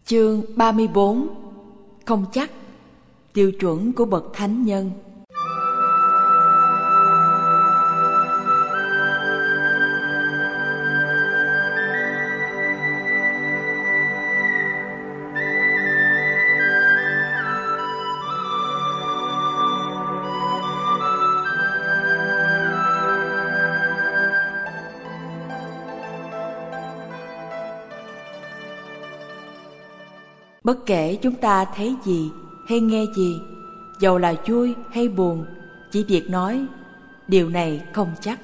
Chương 34. Không chắc. Tiêu chuẩn của bậc thánh nhân. Bất kể chúng ta thấy gì hay nghe gì, dầu là vui hay buồn, chỉ việc nói điều này không chắc.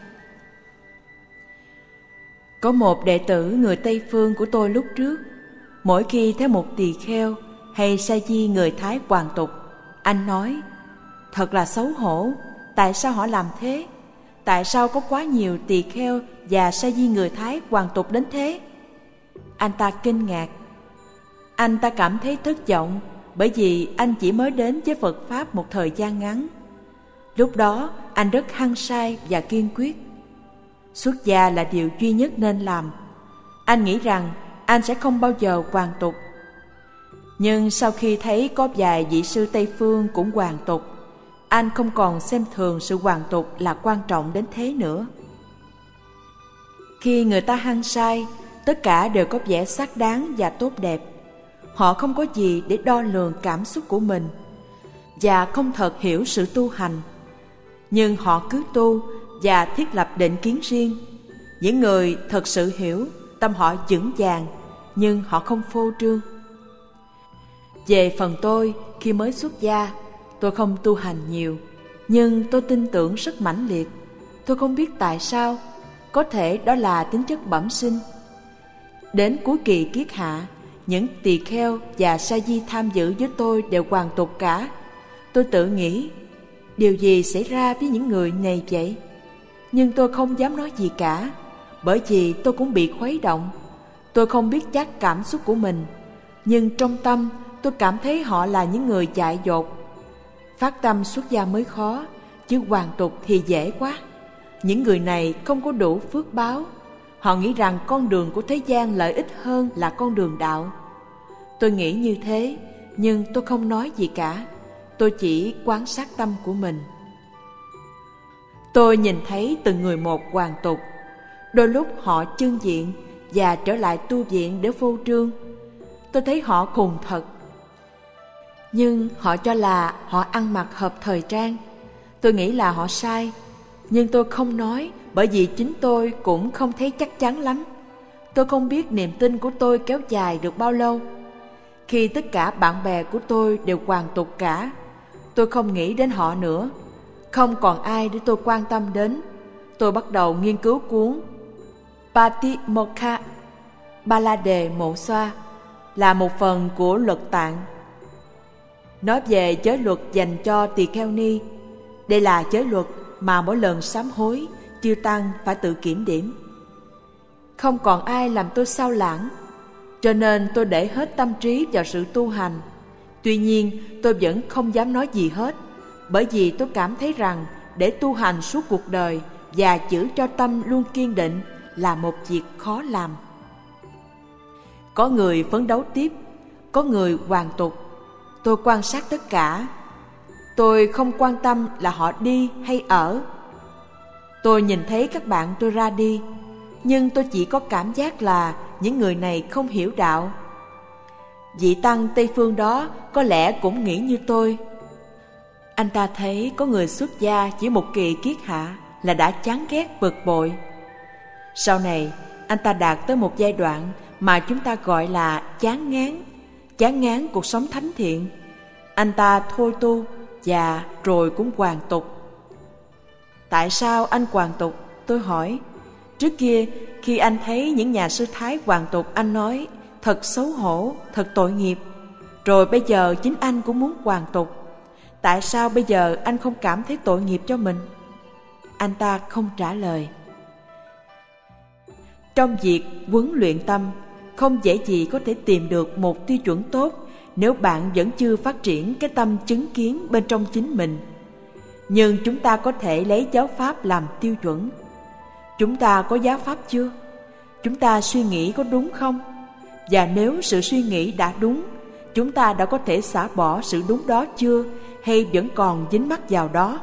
Có một đệ tử người Tây Phương của tôi lúc trước, mỗi khi thấy một tỳ kheo hay sa di người Thái hoàn tục, anh nói: thật là xấu hổ, tại sao họ làm thế? Tại sao có quá nhiều tỳ kheo và sa di người Thái hoàn tục đến thế? Anh ta kinh ngạc. Anh ta cảm thấy thất vọng bởi vì anh chỉ mới đến với Phật Pháp một thời gian ngắn. Lúc đó anh rất hăng say và kiên quyết. Xuất gia là điều duy nhất nên làm. Anh nghĩ rằng anh sẽ không bao giờ hoàn tục. Nhưng sau khi thấy có vài vị sư Tây Phương cũng hoàn tục, anh không còn xem thường sự hoàn tục là quan trọng đến thế nữa. Khi người ta hăng say, tất cả đều có vẻ xác đáng và tốt đẹp. Họ không có gì để đo lường cảm xúc của mình và không thật hiểu sự tu hành. Nhưng họ cứ tu và thiết lập định kiến riêng. Những người thật sự hiểu, tâm họ vững vàng, nhưng họ không phô trương. Về phần tôi, khi mới xuất gia, tôi không tu hành nhiều, nhưng tôi tin tưởng rất mãnh liệt. Tôi không biết tại sao, có thể đó là tính chất bẩm sinh. Đến cuối kỳ kiết hạ, những tỳ kheo và sa di tham dự với tôi đều hoàn tục cả. Tôi tự nghĩ, điều gì xảy ra với những người này vậy? Nhưng tôi không dám nói gì cả, bởi vì tôi cũng bị khuấy động. Tôi không biết chắc cảm xúc của mình, nhưng trong tâm tôi cảm thấy họ là những người dại dột. Phát tâm xuất gia mới khó, chứ hoàn tục thì dễ quá. Những người này không có đủ phước báo. Họ nghĩ rằng con đường của thế gian lợi ích hơn là con đường đạo. Tôi nghĩ như thế, nhưng tôi không nói gì cả. Tôi chỉ quan sát tâm của mình. Tôi nhìn thấy từng người một hoàn tục. Đôi lúc họ chưng diện và trở lại tu viện để phô trương. Tôi thấy họ khùng thật. Nhưng họ cho là họ ăn mặc hợp thời trang. Tôi nghĩ là họ sai, nhưng tôi không nói, bởi vì chính tôi cũng không thấy chắc chắn lắm. Tôi không biết niềm tin của tôi kéo dài được bao lâu. Khi tất cả bạn bè của tôi đều hoàn tục cả, tôi không nghĩ đến họ nữa. Không còn ai để tôi quan tâm đến. Tôi bắt đầu nghiên cứu cuốn Patimokkha Ba La Đề Mộ Xoa, là một phần của luật Tạng. Nói về giới luật dành cho tỳ kheo ni. Đây là giới luật mà mỗi lần sám hối, chư tăng phải tự kiểm điểm. Không còn ai làm tôi sao lãng, cho nên tôi để hết tâm trí vào sự tu hành. Tuy nhiên tôi vẫn không dám nói gì hết, bởi vì tôi cảm thấy rằng để tu hành suốt cuộc đời và giữ cho tâm luôn kiên định là một việc khó làm. Có người phấn đấu tiếp, có người hoàn tục. Tôi quan sát tất cả. Tôi không quan tâm là họ đi hay ở. Tôi nhìn thấy các bạn tôi ra đi, nhưng tôi chỉ có cảm giác là những người này không hiểu đạo. Vị tăng Tây Phương đó có lẽ cũng nghĩ như tôi. Anh ta thấy có người xuất gia chỉ một kỳ kiết hạ là đã chán ghét bực bội. Sau này anh ta đạt tới một giai đoạn mà chúng ta gọi là chán ngán cuộc sống thánh thiện. Anh ta thôi tu và rồi cũng hoàn tục. Tại sao anh hoàn tục? Tôi hỏi. Trước kia khi anh thấy những nhà sư Thái hoàn tục, anh nói thật xấu hổ, thật tội nghiệp. Rồi bây giờ chính anh cũng muốn hoàn tục. Tại sao bây giờ anh không cảm thấy tội nghiệp cho mình? Anh ta không trả lời. Trong việc huấn luyện tâm, không dễ gì có thể tìm được một tiêu chuẩn tốt nếu bạn vẫn chưa phát triển cái tâm chứng kiến bên trong chính mình. Nhưng chúng ta có thể lấy giáo pháp làm tiêu chuẩn. Chúng ta có giáo pháp chưa? Chúng ta suy nghĩ có đúng không? Và nếu sự suy nghĩ đã đúng, chúng ta đã có thể xả bỏ sự đúng đó chưa, hay vẫn còn dính mắc vào đó?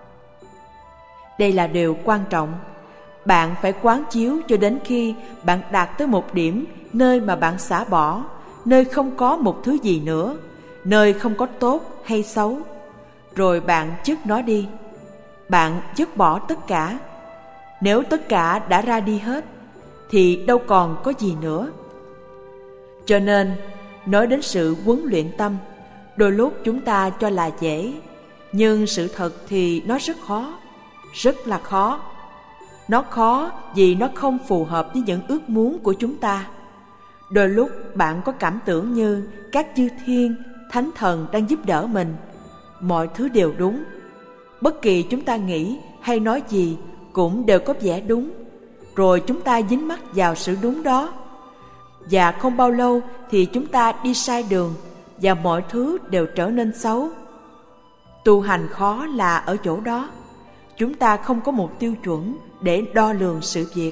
Đây là điều quan trọng. Bạn phải quán chiếu cho đến khi bạn đạt tới một điểm nơi mà bạn xả bỏ, nơi không có một thứ gì nữa, nơi không có tốt hay xấu. Rồi bạn dứt nó đi. Bạn dứt bỏ tất cả. Nếu tất cả đã ra đi hết, thì đâu còn có gì nữa. Cho nên, nói đến sự huấn luyện tâm, đôi lúc chúng ta cho là dễ, nhưng sự thật thì nó rất khó, rất là khó. Nó khó vì nó không phù hợp với những ước muốn của chúng ta. Đôi lúc bạn có cảm tưởng như các chư thiên, thánh thần đang giúp đỡ mình. Mọi thứ đều đúng. Bất kỳ chúng ta nghĩ hay nói gì cũng đều có vẻ đúng. Rồi chúng ta dính mắc vào sự đúng đó. Và không bao lâu thì chúng ta đi sai đường và mọi thứ đều trở nên xấu. Tu hành khó là ở chỗ đó. Chúng ta không có một tiêu chuẩn để đo lường sự việc.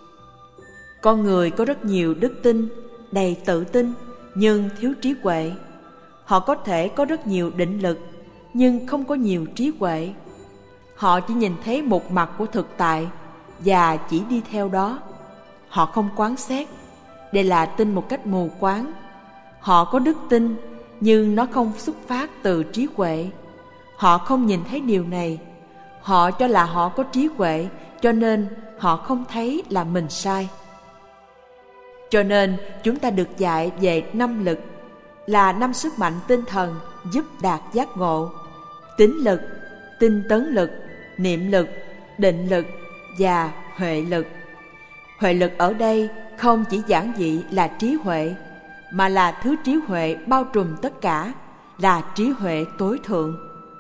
Con người có rất nhiều đức tin, đầy tự tin, nhưng thiếu trí huệ. Họ có thể có rất nhiều định lực, nhưng không có nhiều trí huệ. Họ chỉ nhìn thấy một mặt của thực tại và chỉ đi theo đó. Họ không quán xét. Đây là tin một cách mù quáng. Họ có đức tin, nhưng nó không xuất phát từ trí huệ. Họ không nhìn thấy điều này. Họ cho là họ có trí huệ, cho nên họ không thấy là mình sai. Cho nên chúng ta được dạy về 5 lực, là 5 sức mạnh tinh thần giúp đạt giác ngộ: tín lực, tinh tấn lực, niệm lực, định lực và huệ lực. Huệ lực ở đây không chỉ giản dị là trí huệ, mà là thứ trí huệ bao trùm tất cả, là trí huệ tối thượng.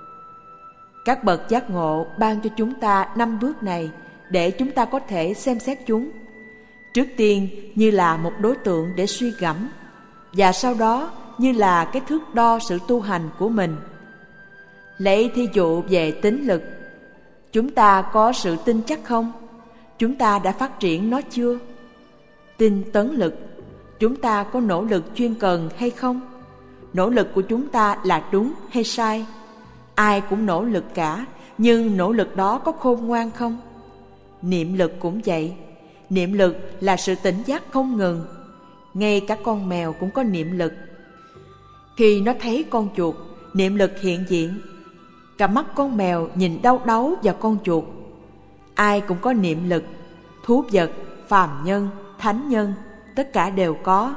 Các bậc giác ngộ ban cho chúng ta 5 bước này để chúng ta có thể xem xét chúng. Trước tiên như là một đối tượng để suy gẫm, và sau đó như là cái thước đo sự tu hành của mình. Lấy thí dụ về tín lực. Chúng ta có sự tin chắc không? Chúng ta đã phát triển nó chưa? Tinh tấn lực. Chúng ta có nỗ lực chuyên cần hay không? Nỗ lực của chúng ta là đúng hay sai? Ai cũng nỗ lực cả, nhưng nỗ lực đó có khôn ngoan không? Niệm lực cũng vậy. Niệm lực là sự tỉnh giác không ngừng. Ngay cả con mèo cũng có niệm lực. Khi nó thấy con chuột, niệm lực hiện diện. Cả mắt con mèo nhìn đau đáu vào con chuột. Ai cũng có niệm lực. Thú vật, phàm nhân, thánh nhân, tất cả đều có.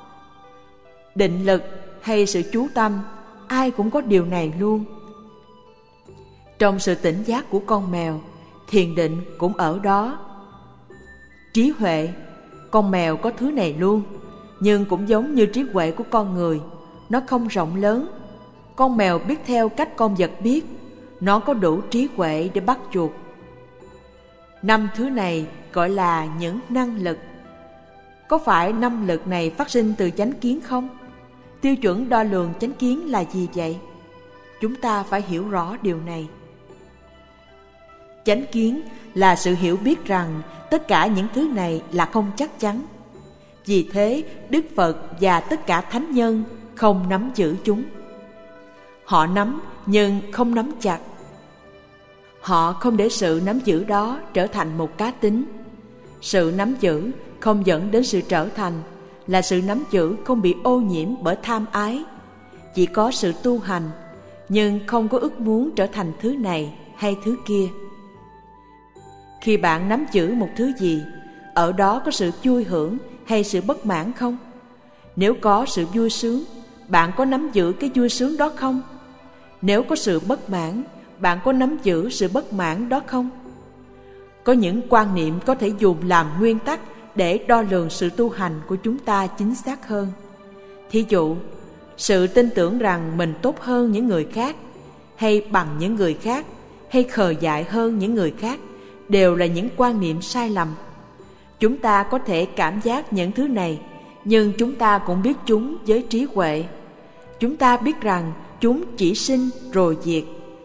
Định lực hay sự chú tâm, ai cũng có điều này luôn. Trong sự tỉnh giác của con mèo, thiền định cũng ở đó. Trí huệ, con mèo có thứ này luôn, nhưng cũng giống như trí huệ của con người, nó không rộng lớn. Con mèo biết theo cách con vật biết, nó có đủ trí huệ để bắt chuột. 5 thứ này gọi là những năng lực. Có phải 5 lực này phát sinh từ chánh kiến không? Tiêu chuẩn đo lường chánh kiến là gì vậy? Chúng ta phải hiểu rõ điều này. Chánh kiến là sự hiểu biết rằng tất cả những thứ này là không chắc chắn. Vì thế, Đức Phật và tất cả thánh nhân không nắm giữ chúng. Họ nắm nhưng không nắm chặt. Họ không để sự nắm giữ đó trở thành một cá tính. Sự nắm giữ không dẫn đến sự trở thành, là sự nắm giữ không bị ô nhiễm bởi tham ái. Chỉ có sự tu hành, nhưng không có ước muốn trở thành thứ này hay thứ kia. Khi bạn nắm giữ một thứ gì, ở đó có sự vui hưởng hay sự bất mãn không? Nếu có sự vui sướng, bạn có nắm giữ cái vui sướng đó không? Nếu có sự bất mãn, bạn có nắm giữ sự bất mãn đó không? Có những quan niệm có thể dùng làm nguyên tắc để đo lường sự tu hành của chúng ta chính xác hơn. Thí dụ, sự tin tưởng rằng mình tốt hơn những người khác, hay bằng những người khác, hay khờ dại hơn những người khác, đều là những quan niệm sai lầm. Chúng ta có thể cảm giác những thứ này, nhưng chúng ta cũng biết chúng với trí huệ. Chúng ta biết rằng chúng chỉ sinh rồi diệt.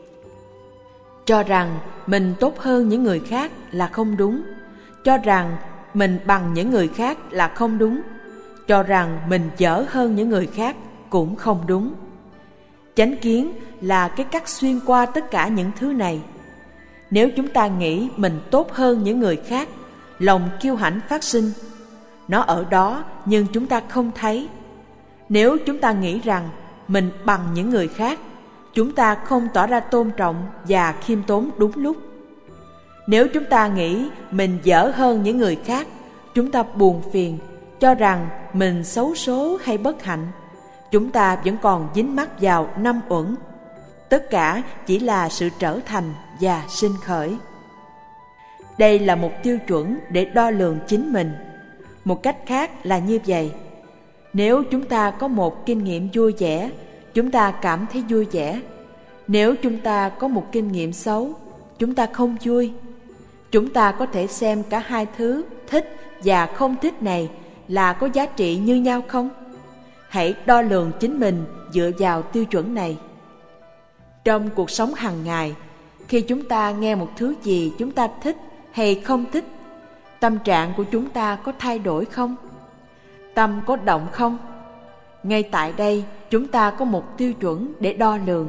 Cho rằng mình tốt hơn những người khác là không đúng. Cho rằng mình bằng những người khác là không đúng. cho rằng mình dở hơn những người khác cũng không đúng. Chánh kiến là cái cắt xuyên qua tất cả những thứ này. Nếu chúng ta nghĩ mình tốt hơn những người khác, lòng kiêu hãnh phát sinh. Nó ở đó nhưng chúng ta không thấy. Nếu chúng ta nghĩ rằng mình bằng những người khác, chúng ta không tỏ ra tôn trọng và khiêm tốn đúng lúc. Nếu chúng ta nghĩ mình dở hơn những người khác, chúng ta buồn phiền, cho rằng mình xấu số hay bất hạnh. Chúng ta vẫn còn dính mắc vào 5 uẩn. Tất cả chỉ là sự trở thành và sinh khởi. Đây là một tiêu chuẩn để đo lường chính mình. Một cách khác là như vậy. Nếu chúng ta có một kinh nghiệm vui vẻ, chúng ta cảm thấy vui vẻ. Nếu chúng ta có một kinh nghiệm xấu, chúng ta không vui. Chúng ta có thể xem cả hai thứ thích và không thích này là có giá trị như nhau không? Hãy đo lường chính mình dựa vào tiêu chuẩn này. Trong cuộc sống hàng ngày, khi chúng ta nghe một thứ gì chúng ta thích hay không thích, tâm trạng của chúng ta có thay đổi không? Tâm có động không? Ngay tại đây, chúng ta có một tiêu chuẩn để đo lường.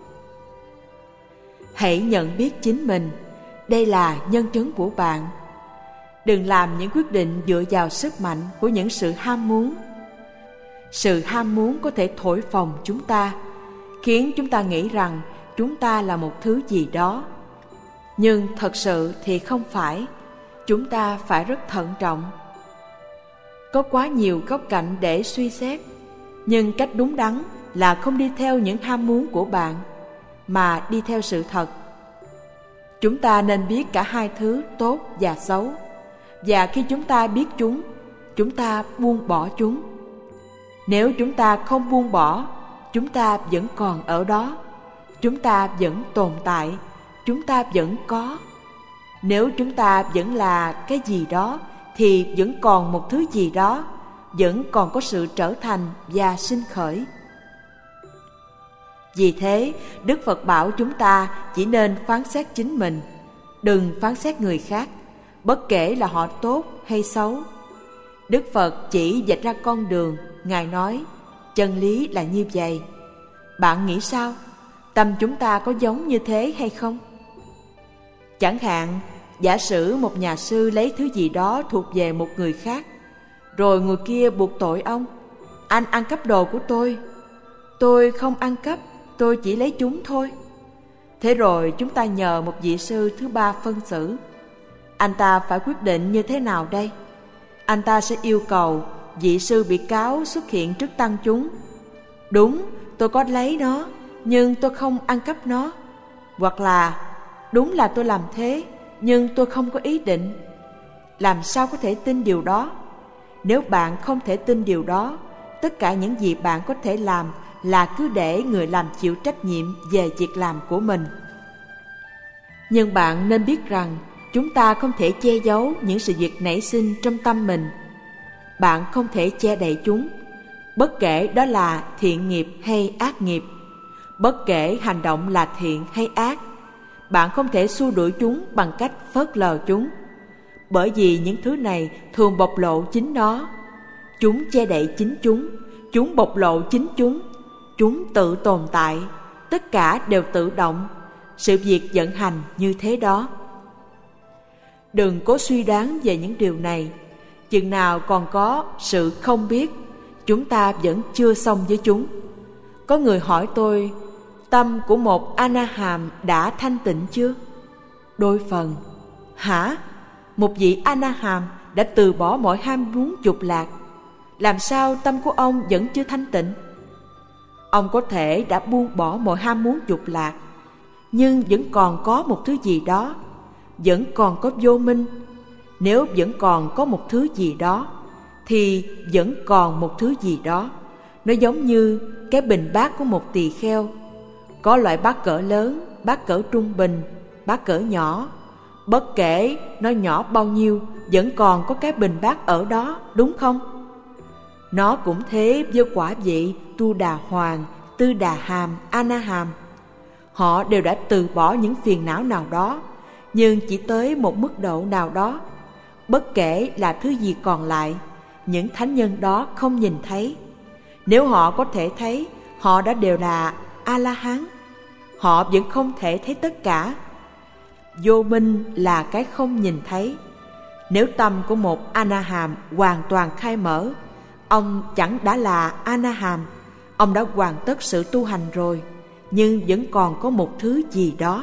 Hãy nhận biết chính mình. Đây là nhân chứng của bạn. Đừng làm những quyết định dựa vào sức mạnh của những sự ham muốn. Sự ham muốn có thể thổi phồng chúng ta, khiến chúng ta nghĩ rằng chúng ta là một thứ gì đó. Nhưng thật sự thì không phải. Chúng ta phải rất thận trọng. Có quá nhiều góc cạnh để suy xét, nhưng cách đúng đắn là không đi theo những ham muốn của bạn, mà đi theo sự thật. Chúng ta nên biết cả hai thứ tốt và xấu, và khi chúng ta biết chúng ta buông bỏ chúng. Nếu chúng ta không buông bỏ, chúng ta vẫn còn ở đó, chúng ta vẫn tồn tại, chúng ta vẫn có. Nếu chúng ta vẫn là cái gì đó, thì vẫn còn một thứ gì đó, vẫn còn có sự trở thành và sinh khởi. Vì thế, Đức Phật bảo chúng ta chỉ nên phán xét chính mình, đừng phán xét người khác, bất kể là họ tốt hay xấu. Đức Phật chỉ vạch ra con đường. Ngài nói, chân lý là như vậy. Bạn nghĩ sao? Tâm chúng ta có giống như thế hay không? Chẳng hạn, giả sử một nhà sư lấy thứ gì đó thuộc về một người khác, rồi người kia buộc tội ông. Anh ăn cắp đồ của tôi. Tôi không ăn cắp, tôi chỉ lấy chúng thôi. Thế rồi chúng ta nhờ một vị sư thứ ba phân xử. Anh ta phải quyết định như thế nào đây? Anh ta sẽ yêu cầu vị sư bị cáo xuất hiện trước tăng chúng. Đúng, tôi có lấy nó, nhưng tôi không ăn cắp nó. Hoặc là, đúng là tôi làm thế, nhưng tôi không có ý định. Làm sao có thể tin điều đó? Nếu bạn không thể tin điều đó, tất cả những gì bạn có thể làm là cứ để người làm chịu trách nhiệm về việc làm của mình. Nhưng bạn nên biết rằng chúng ta không thể che giấu những sự việc nảy sinh trong tâm mình. Bạn không thể che đậy chúng, bất kể đó là thiện nghiệp hay ác nghiệp, bất kể hành động là thiện hay ác. Bạn không thể xua đuổi chúng bằng cách phớt lờ chúng, bởi vì những thứ này thường bộc lộ chính nó. Chúng che đậy chính chúng bộc lộ chính chúng tự tồn tại, tất cả đều tự động. Sự việc vận hành như thế đó. Đừng cố suy đoán về những điều này. Chừng nào còn có sự không biết, chúng ta vẫn chưa xong với chúng. Có người hỏi tôi, tâm của một A-na-hàm đã thanh tịnh chưa? Đôi phần. Hả? Một vị A-na-hàm đã từ bỏ mọi ham muốn dục lạc. Làm sao tâm của ông vẫn chưa thanh tịnh? Ông có thể đã buông bỏ mọi ham muốn dục lạc, nhưng vẫn còn có một thứ gì đó, vẫn còn có vô minh. Nếu vẫn còn có một thứ gì đó, thì vẫn còn một thứ gì đó. Nó giống như cái bình bát của một tỳ kheo. Có loại bát cỡ lớn, bát cỡ trung bình, bát cỡ nhỏ. Bất kể nó nhỏ bao nhiêu, vẫn còn có cái bình bát ở đó, đúng không? Nó cũng thế với quả vị Tu Đà Hoàng, Tư Đà Hàm, A-na-hàm. Họ đều đã từ bỏ những phiền não nào đó, nhưng chỉ tới một mức độ nào đó. Bất kể là thứ gì còn lại, những thánh nhân đó không nhìn thấy. Nếu họ có thể thấy, họ đã đều là A-la-hán. Họ vẫn không thể thấy tất cả. Vô minh là cái không nhìn thấy. Nếu tâm của một A-na-hàm hoàn toàn khai mở, ông chẳng đã là A-na-hàm. Ông đã hoàn tất sự tu hành rồi, nhưng vẫn còn có một thứ gì đó.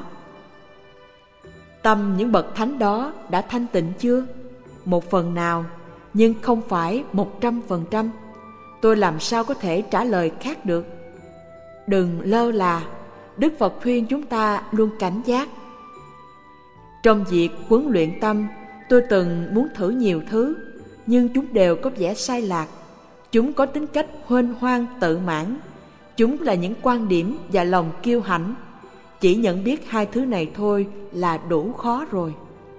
Tâm những bậc thánh đó đã thanh tịnh chưa? Một phần nào, nhưng không phải 100%. Tôi làm sao có thể trả lời khác được? Đừng lơ là. Đức Phật khuyên chúng ta luôn cảnh giác. Trong việc huấn luyện tâm, tôi từng muốn thử nhiều thứ, nhưng chúng đều có vẻ sai lạc. Chúng có tính cách huênh hoang tự mãn. Chúng là những quan điểm và lòng kiêu hãnh. Chỉ nhận biết hai thứ này thôi là đủ khó rồi.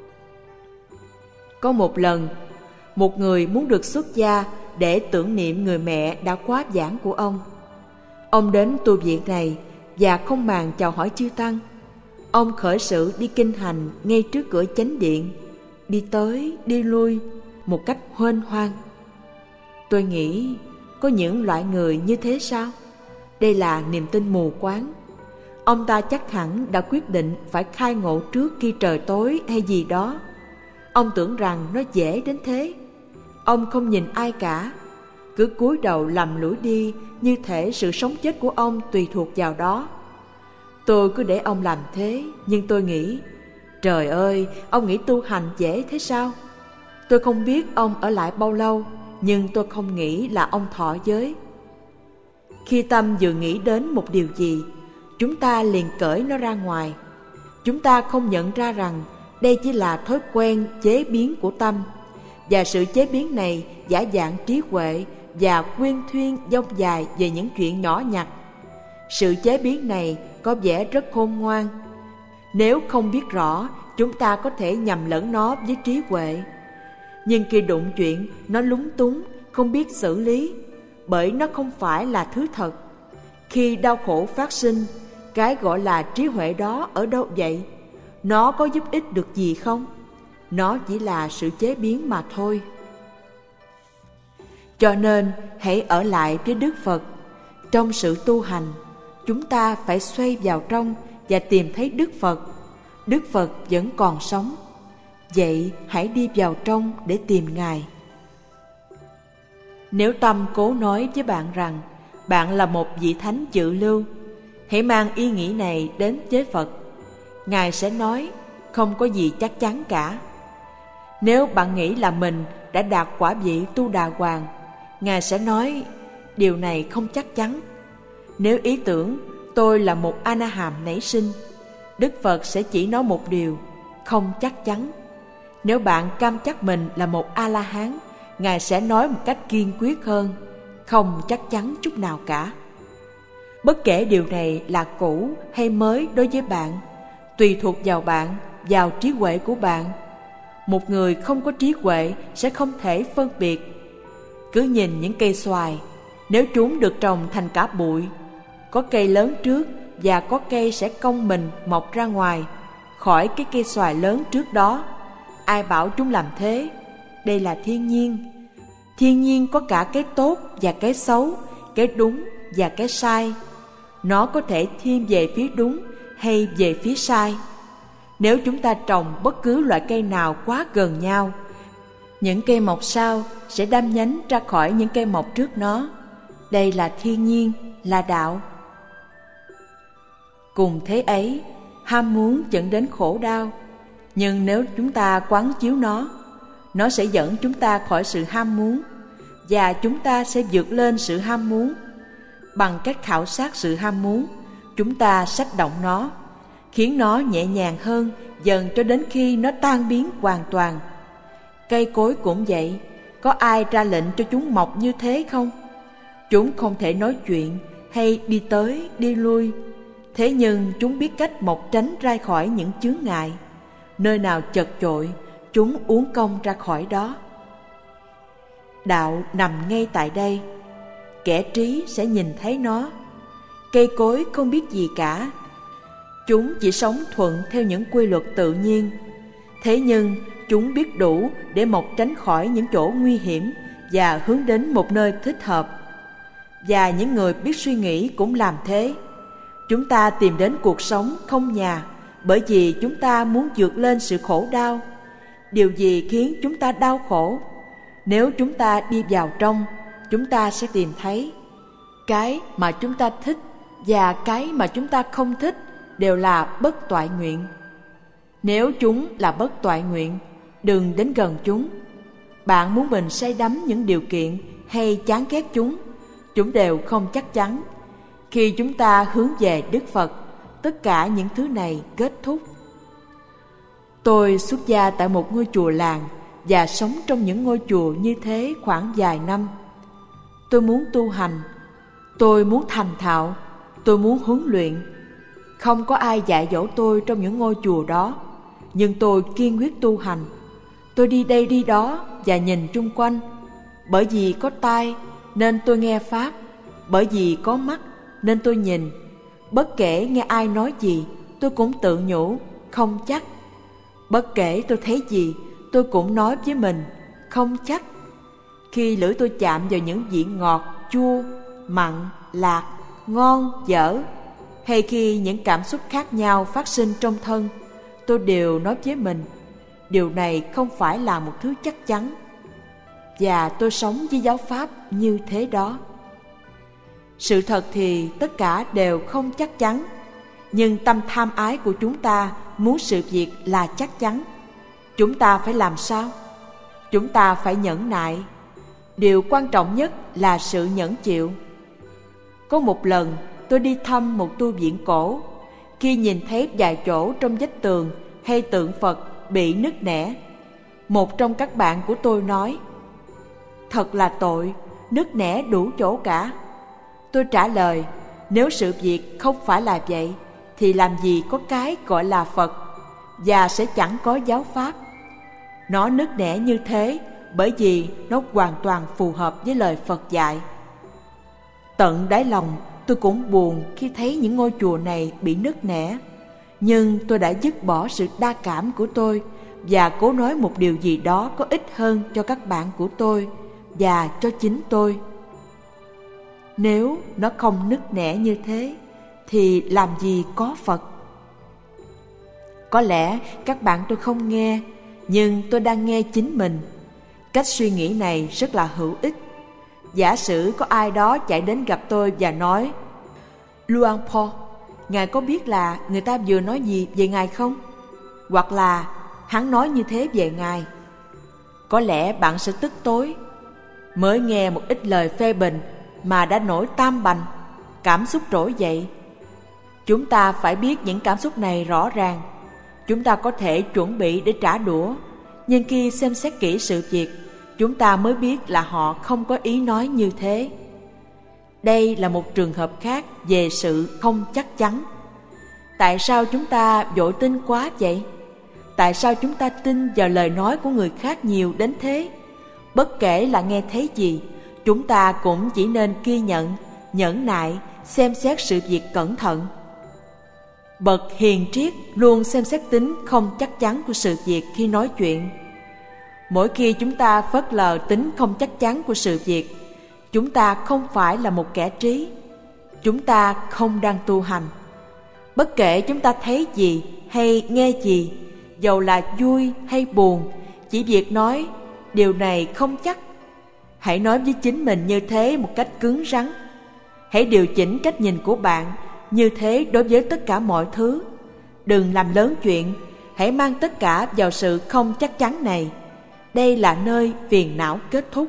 Có một lần, một người muốn được xuất gia để tưởng niệm người mẹ đã quá giảng của ông. Ông đến tu viện này và không màng chào hỏi chư tăng. Ông khởi sự đi kinh hành ngay trước cửa chánh điện, đi tới đi lui một cách huênh hoang. Tôi nghĩ, có những loại người như thế sao? Đây là niềm tin mù quáng. Ông ta chắc hẳn đã quyết định phải khai ngộ trước khi trời tối hay gì đó. Ông tưởng rằng nó dễ đến thế. Ông không nhìn ai cả, cứ cúi đầu lầm lũi đi, như thể sự sống chết của ông tùy thuộc vào đó. Tôi cứ để ông làm thế, nhưng tôi nghĩ, trời ơi, ông nghĩ tu hành dễ thế sao? Tôi không biết ông ở lại bao lâu, nhưng tôi không nghĩ là ông thọ giới. Khi tâm vừa nghĩ đến một điều gì, chúng ta liền cởi nó ra ngoài. Chúng ta không nhận ra rằng đây chỉ là thói quen chế biến của tâm, và sự chế biến này giả dạng trí huệ và quyên thuyên dông dài về những chuyện nhỏ nhặt. Sự chế biến này có vẻ rất khôn ngoan. Nếu không biết rõ, chúng ta có thể nhầm lẫn nó với trí huệ. Nhưng khi đụng chuyện, nó lúng túng, không biết xử lý, bởi nó không phải là thứ thật. Khi đau khổ phát sinh, cái gọi là trí huệ đó ở đâu vậy? Nó có giúp ích được gì không? Nó chỉ là sự chế biến mà thôi. Cho nên, hãy ở lại với Đức Phật. Trong sự tu hành, chúng ta phải xoay vào trong và tìm thấy Đức Phật. Đức Phật vẫn còn sống. Vậy hãy đi vào trong để tìm Ngài. Nếu tâm cố nói với bạn rằng bạn là một vị thánh dự lưu, hãy mang ý nghĩ này đến với Phật. Ngài sẽ nói, không có gì chắc chắn cả. Nếu bạn nghĩ là mình đã đạt quả vị Tu Đà Hoàng, Ngài sẽ nói, điều này không chắc chắn. Nếu ý tưởng tôi là một A-na-hàm nảy sinh, Đức Phật sẽ chỉ nói một điều, không chắc chắn. Nếu bạn cam chắc mình là một A-la-hán, Ngài sẽ nói một cách kiên quyết hơn, không chắc chắn chút nào cả. Bất kể điều này là cũ hay mới đối với bạn, tùy thuộc vào bạn, vào trí huệ của bạn. Một người không có trí huệ sẽ không thể phân biệt. Cứ nhìn những cây xoài, nếu chúng được trồng thành cả bụi, có cây lớn trước và có cây sẽ cong mình mọc ra ngoài khỏi cái cây xoài lớn trước đó. Ai bảo chúng làm thế? Đây là thiên nhiên. Thiên nhiên có cả cái tốt và cái xấu, cái đúng và cái sai. Nó có thể thiên về phía đúng hay về phía sai. Nếu chúng ta trồng bất cứ loại cây nào quá gần nhau, những cây mọc sau sẽ đâm nhánh ra khỏi những cây mọc trước nó. Đây là thiên nhiên, là đạo. Cùng thế ấy, ham muốn dẫn đến khổ đau. Nhưng nếu chúng ta quán chiếu nó sẽ dẫn chúng ta khỏi sự ham muốn, và chúng ta sẽ vượt lên sự ham muốn. Bằng cách khảo sát sự ham muốn, chúng ta xách động nó, khiến nó nhẹ nhàng hơn dần cho đến khi nó tan biến hoàn toàn. Cây cối cũng vậy, có ai ra lệnh cho chúng mọc như thế không? Chúng không thể nói chuyện hay đi tới đi lui, thế nhưng chúng biết cách mọc tránh ra khỏi những chướng ngại. Nơi nào chật chội, chúng uốn cong ra khỏi đó. Đạo nằm ngay tại đây. Kẻ trí sẽ nhìn thấy nó. Cây cối không biết gì cả. Chúng chỉ sống thuận theo những quy luật tự nhiên. Thế nhưng chúng biết đủ để mọc tránh khỏi những chỗ nguy hiểm và hướng đến một nơi thích hợp. Và những người biết suy nghĩ cũng làm thế. Chúng ta tìm đến cuộc sống không nhà bởi vì chúng ta muốn vượt lên sự khổ đau. Điều gì khiến chúng ta đau khổ? Nếu chúng ta đi vào trong, chúng ta sẽ tìm thấy cái mà chúng ta thích và cái mà chúng ta không thích đều là bất toại nguyện. Nếu chúng là bất toại nguyện, đừng đến gần chúng. Bạn muốn mình say đắm những điều kiện hay chán ghét chúng đều không chắc chắn. Khi chúng ta hướng về Đức Phật, tất cả những thứ này kết thúc. Tôi xuất gia tại một ngôi chùa làng và sống trong những ngôi chùa như thế khoảng vài năm. Tôi muốn tu hành, tôi muốn thành thạo, tôi muốn huấn luyện. Không có ai dạy dỗ tôi trong những ngôi chùa đó, nhưng tôi kiên quyết tu hành. Tôi đi đây đi đó và nhìn chung quanh. Bởi vì có tai nên tôi nghe Pháp, bởi vì có mắt nên tôi nhìn. Bất kể nghe ai nói gì, tôi cũng tự nhủ, không chắc. Bất kể tôi thấy gì, tôi cũng nói với mình, không chắc. Khi lưỡi tôi chạm vào những vị ngọt, chua, mặn, lạc, ngon, dở, hay khi những cảm xúc khác nhau phát sinh trong thân, tôi đều nói với mình, điều này không phải là một thứ chắc chắn. Và tôi sống với giáo pháp như thế đó. Sự thật thì tất cả đều không chắc chắn, nhưng tâm tham ái của chúng ta muốn sự việc là chắc chắn. Chúng ta phải làm sao? Chúng ta phải nhẫn nại. Điều quan trọng nhất là sự nhẫn chịu. Có một lần tôi đi thăm một tu viện cổ. Khi nhìn thấy vài chỗ trong vách tường hay tượng Phật bị nứt nẻ, một trong các bạn của tôi nói, thật là tội, nứt nẻ đủ chỗ cả. Tôi trả lời, nếu sự việc không phải là vậy thì làm gì có cái gọi là Phật, và sẽ chẳng có giáo pháp. Nó nứt nẻ như thế bởi vì nó hoàn toàn phù hợp với lời Phật dạy. Tận đáy lòng tôi cũng buồn khi thấy những ngôi chùa này bị nứt nẻ, nhưng tôi đã dứt bỏ sự đa cảm của tôi và cố nói một điều gì đó có ích hơn cho các bạn của tôi và cho chính tôi. Nếu nó không nứt nẻ như thế thì làm gì có Phật? Có lẽ các bạn tôi không nghe, nhưng tôi đang nghe chính mình. Cách suy nghĩ này rất là hữu ích. Giả sử có ai đó chạy đến gặp tôi và nói, Luang Po, Ngài có biết là người ta vừa nói gì về Ngài không? Hoặc là hắn nói như thế về Ngài. Có lẽ bạn sẽ tức tối. Mới nghe một ít lời phê bình mà đã nổi tam bành, cảm xúc trỗi dậy. Chúng ta phải biết những cảm xúc này rõ ràng. Chúng ta có thể chuẩn bị để trả đũa, nhưng khi xem xét kỹ sự việc, chúng ta mới biết là họ không có ý nói như thế. Đây là một trường hợp khác về sự không chắc chắn. Tại sao chúng ta vội tin quá vậy? Tại sao chúng ta tin vào lời nói của người khác nhiều đến thế? Bất kể là nghe thấy gì, chúng ta cũng chỉ nên ghi nhận, nhẫn nại, xem xét sự việc cẩn thận. Bậc hiền triết luôn xem xét tính không chắc chắn của sự việc khi nói chuyện. Mỗi khi chúng ta phớt lờ tính không chắc chắn của sự việc, chúng ta không phải là một kẻ trí. Chúng ta không đang tu hành. Bất kể chúng ta thấy gì hay nghe gì, dầu là vui hay buồn, chỉ việc nói điều này không chắc. Hãy nói với chính mình như thế một cách cứng rắn. Hãy điều chỉnh cách nhìn của bạn như thế đối với tất cả mọi thứ. Đừng làm lớn chuyện. Hãy mang tất cả vào sự không chắc chắn này. Đây là nơi phiền não kết thúc.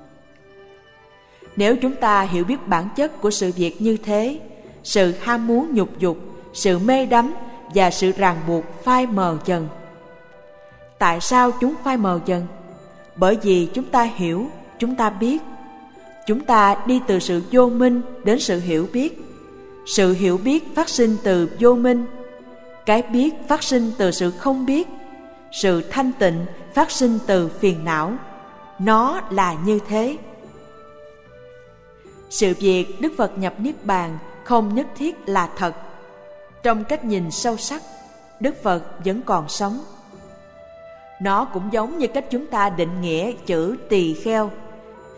Nếu chúng ta hiểu biết bản chất của sự việc như thế, sự ham muốn nhục dục, sự mê đắm và sự ràng buộc phai mờ dần. Tại sao chúng phai mờ dần? Bởi vì chúng ta hiểu, chúng ta biết. Chúng ta đi từ sự vô minh đến sự hiểu biết. Sự hiểu biết phát sinh từ vô minh. Cái biết phát sinh từ sự không biết. Sự thanh tịnh phát sinh từ phiền não. Nó là như thế. Sự việc Đức Phật nhập Niết Bàn không nhất thiết là thật. Trong cách nhìn sâu sắc, Đức Phật vẫn còn sống. Nó cũng giống như cách chúng ta định nghĩa chữ tỳ kheo.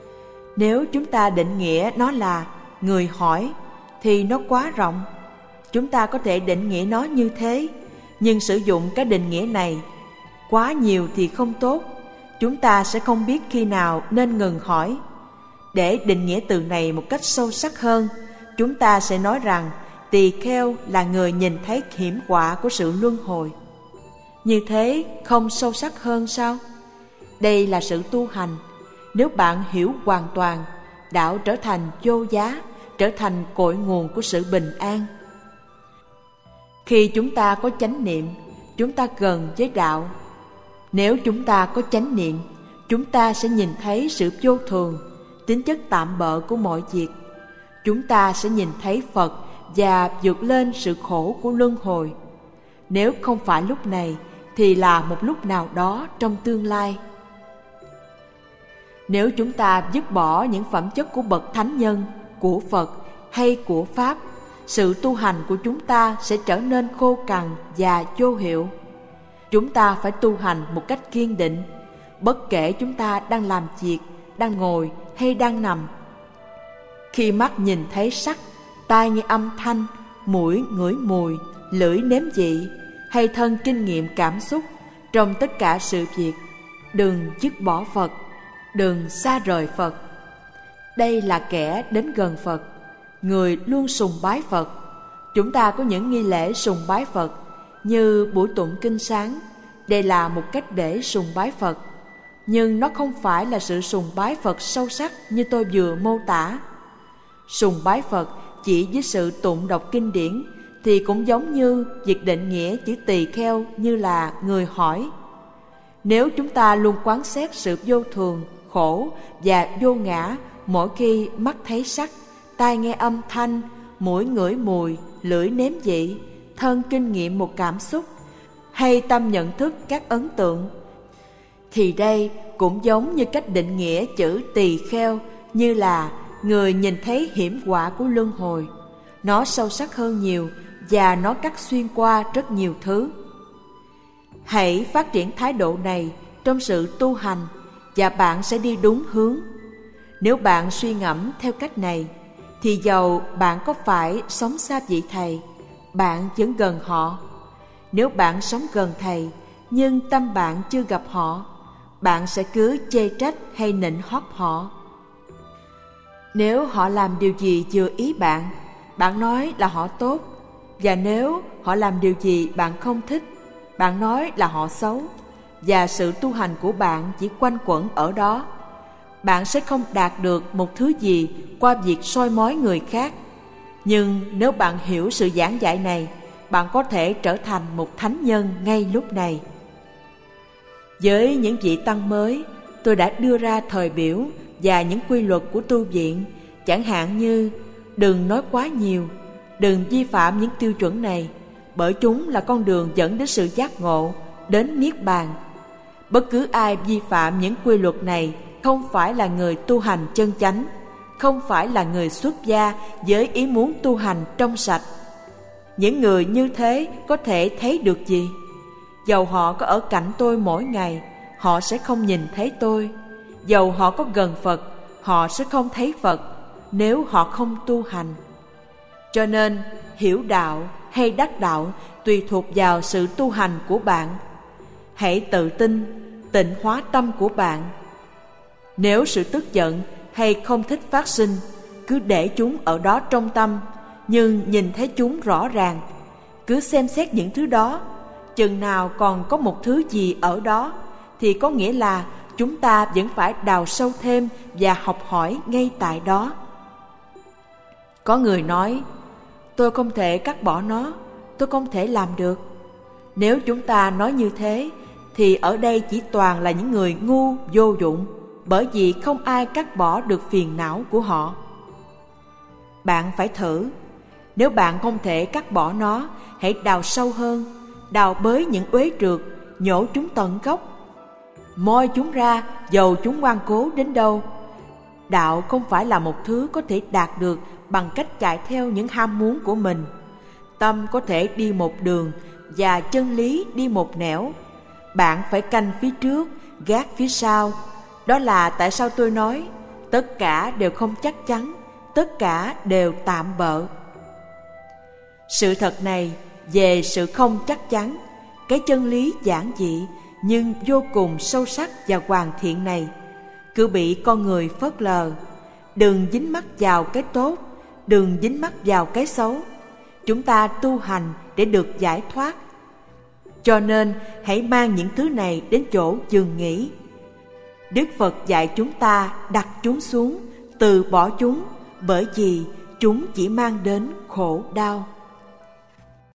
Nếu chúng ta định nghĩa nó là người hỏi thì nó quá rộng. Chúng ta có thể định nghĩa nó như thế, nhưng sử dụng cái định nghĩa này quá nhiều thì không tốt. Chúng ta sẽ không biết khi nào nên ngừng hỏi. Để định nghĩa từ này một cách sâu sắc hơn, chúng ta sẽ nói rằng tỳ kheo là người nhìn thấy hiểm họa của sự luân hồi. Như thế không sâu sắc hơn sao? Đây là sự tu hành. Nếu bạn hiểu hoàn toàn, đạo trở thành vô giá, trở thành cội nguồn của sự bình an. Khi chúng ta có chánh niệm, chúng ta gần với đạo. Nếu chúng ta có chánh niệm, chúng ta sẽ nhìn thấy sự vô thường, tính chất tạm bợ của mọi việc. Chúng ta sẽ nhìn thấy Phật và vượt lên sự khổ của luân hồi. Nếu không phải lúc này, thì là một lúc nào đó trong tương lai. Nếu chúng ta dứt bỏ những phẩm chất của bậc thánh nhân, của Phật hay của Pháp, sự tu hành của chúng ta sẽ trở nên khô cằn và vô hiệu. Chúng ta phải tu hành một cách kiên định, bất kể chúng ta đang làm việc, đang ngồi hay đang nằm. Khi mắt nhìn thấy sắc, tai nghe âm thanh, mũi ngửi mùi, lưỡi nếm vị, hay thân kinh nghiệm cảm xúc, trong tất cả sự việc, đừng dứt bỏ Phật, đừng xa rời Phật. Đây là kẻ đến gần Phật, người luôn sùng bái Phật. Chúng ta có những nghi lễ sùng bái Phật như buổi tụng kinh sáng. Đây là một cách để sùng bái Phật, nhưng nó không phải là sự sùng bái Phật sâu sắc như tôi vừa mô tả. Sùng bái Phật chỉ với sự tụng đọc kinh điển thì cũng giống như việc định nghĩa chữ tỳ kheo như là người hỏi. Nếu chúng ta luôn quán xét sự vô thường, khổ và vô ngã mỗi khi mắt thấy sắc, tai nghe âm thanh, mũi ngửi mùi, lưỡi nếm vị, thân kinh nghiệm một cảm xúc, hay tâm nhận thức các ấn tượng, thì đây cũng giống như cách định nghĩa chữ tỳ kheo như là người nhìn thấy hiểm họa của luân hồi. Nó sâu sắc hơn nhiều và nó cắt xuyên qua rất nhiều thứ. Hãy phát triển thái độ này trong sự tu hành và bạn sẽ đi đúng hướng. Nếu bạn suy ngẫm theo cách này, thì dầu bạn có phải sống xa vị thầy, bạn vẫn gần họ. Nếu bạn sống gần thầy, nhưng tâm bạn chưa gặp họ, bạn sẽ cứ chê trách hay nịnh hót họ. Nếu họ làm điều gì vừa ý bạn, bạn nói là họ tốt. Và nếu họ làm điều gì bạn không thích, bạn nói là họ xấu. Và sự tu hành của bạn chỉ quanh quẩn ở đó. Bạn sẽ không đạt được một thứ gì qua việc soi mói người khác. Nhưng nếu bạn hiểu sự giảng dạy này, bạn có thể trở thành một thánh nhân ngay lúc này. Với những vị tăng mới, tôi đã đưa ra thời biểu và những quy luật của tu viện, chẳng hạn như đừng nói quá nhiều, đừng vi phạm những tiêu chuẩn này, bởi chúng là con đường dẫn đến sự giác ngộ, đến niết bàn. Bất cứ ai vi phạm những quy luật này không phải là người tu hành chân chánh, không phải là người xuất gia với ý muốn tu hành trong sạch. Những người như thế có thể thấy được gì? Dầu họ có ở cạnh tôi mỗi ngày, họ sẽ không nhìn thấy tôi. Dầu họ có gần Phật, họ sẽ không thấy Phật nếu họ không tu hành. Cho nên, hiểu đạo hay đắc đạo tùy thuộc vào sự tu hành của bạn. Hãy tự tin, tịnh hóa tâm của bạn. Nếu sự tức giận hay không thích phát sinh, cứ để chúng ở đó trong tâm, nhưng nhìn thấy chúng rõ ràng. Cứ xem xét những thứ đó. Chừng nào còn có một thứ gì ở đó, thì có nghĩa là chúng ta vẫn phải đào sâu thêm và học hỏi ngay tại đó. Có người nói, tôi không thể cắt bỏ nó, tôi không thể làm được. Nếu chúng ta nói như thế, thì ở đây chỉ toàn là những người ngu vô dụng, bởi vì không ai cắt bỏ được phiền não của họ. Bạn phải thử. Nếu bạn không thể cắt bỏ nó, hãy đào sâu hơn, đào bới những uế trượt, nhổ chúng tận gốc, moi chúng ra, dầu chúng ngoan cố đến đâu. Đạo không phải là một thứ có thể đạt được bằng cách chạy theo những ham muốn của mình. Tâm có thể đi một đường và chân lý đi một nẻo. Bạn phải canh phía trước, gác phía sau. Đó là tại sao tôi nói, tất cả đều không chắc chắn, tất cả đều tạm bợ. Sự thật này về sự không chắc chắn, cái chân lý giản dị nhưng vô cùng sâu sắc và hoàn thiện này cứ bị con người phớt lờ. Đừng dính mắc vào cái tốt, đừng dính mắc vào cái xấu. Chúng ta tu hành để được giải thoát. Cho nên hãy mang những thứ này đến chỗ giường nghỉ. Đức Phật dạy chúng ta đặt chúng xuống, từ bỏ chúng, bởi vì chúng chỉ mang đến khổ đau.